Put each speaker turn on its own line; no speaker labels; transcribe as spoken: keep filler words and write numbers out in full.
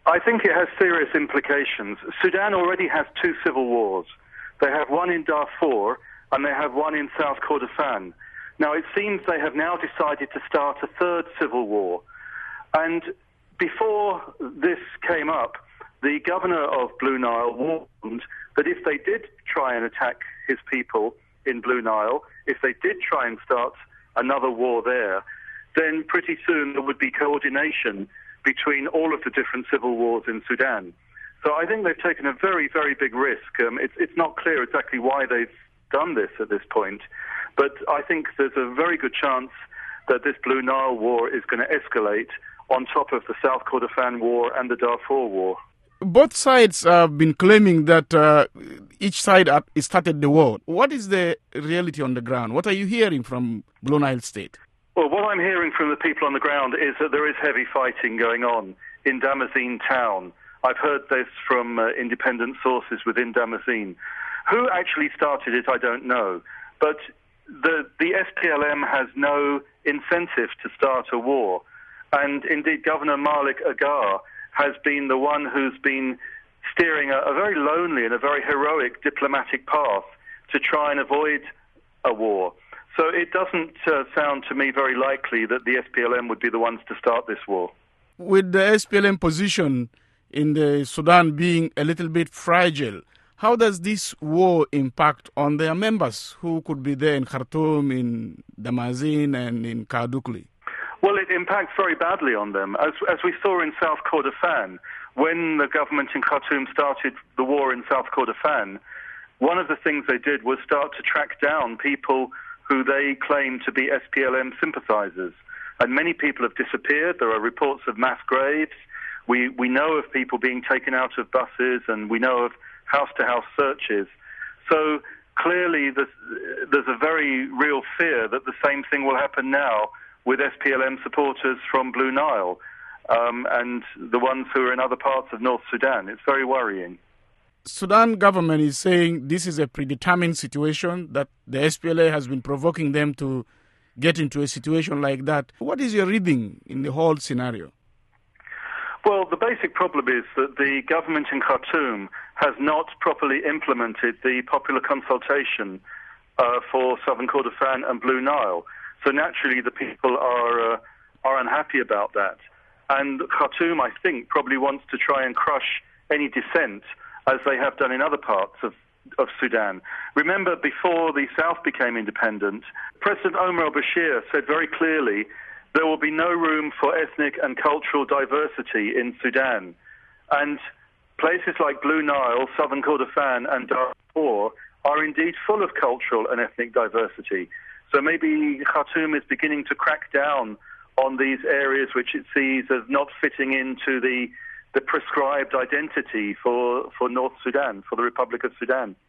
I think it has serious implications. Sudan already has two civil wars. They have one in Darfur and they have one in South Kordofan. Now, it seems they have now decided to start a third civil war. And before this came up, the governor of Blue Nile warned that if they did try and attack his people in Blue Nile, if they did try and start another war there, then pretty soon there would be coordination between all of the different civil wars in Sudan. So I think they've taken a very, very big risk. Um, it's, it's not clear exactly why they've done this at this point, but I think there's a very good chance that this Blue Nile war is going to escalate on top of the South Kordofan war and the Darfur war.
Both sides have been claiming that uh, each side started the war. What is the reality on the ground? What are you hearing from Blue Nile State?
Well, what I'm hearing from the people on the ground is that there is heavy fighting going on in Damazin town. I've heard this from uh, independent sources within Damazin. Who actually started it, I don't know. But the, the S P L M has no incentive to start a war. And indeed, Governor Malik Agar has been the one who's been steering a, a very lonely and a very heroic diplomatic path to try and avoid a war. So it doesn't uh, sound to me very likely that the S P L M would be the ones to start this war.
With the S P L M position in the Sudan being a little bit fragile, how does this war impact on their members who could be there in Khartoum, in Damazin and in Kadukli?
Well, it impacts very badly on them. As, as we saw in South Kordofan, when the government in Khartoum started the war in South Kordofan, one of the things they did was start to track down people who they claim to be S P L M sympathizers. And many people have disappeared. There are reports of mass graves. We, we know of people being taken out of buses, and we know of house-to-house searches. So clearly there's, there's a very real fear that the same thing will happen now with S P L M supporters from Blue Nile um, and the ones who are in other parts of North Sudan. It's very worrying.
Sudan government is saying this is a predetermined situation, that the S P L A has been provoking them to get into a situation like that. What is your reading in the whole scenario?
Well, the basic problem is that the government in Khartoum has not properly implemented the popular consultation uh, for Southern Kordofan and Blue Nile. So naturally the people are uh, are unhappy about that. And Khartoum, I think, probably wants to try and crush any dissent, as they have done in other parts of, of Sudan. Remember, before the South became independent, President Omar al-Bashir said very clearly there will be no room for ethnic and cultural diversity in Sudan. And places like Blue Nile, Southern Kordofan and Darfur are indeed full of cultural and ethnic diversity. So maybe Khartoum is beginning to crack down on these areas which it sees as not fitting into the, the prescribed identity for, for North Sudan, for the Republic of Sudan.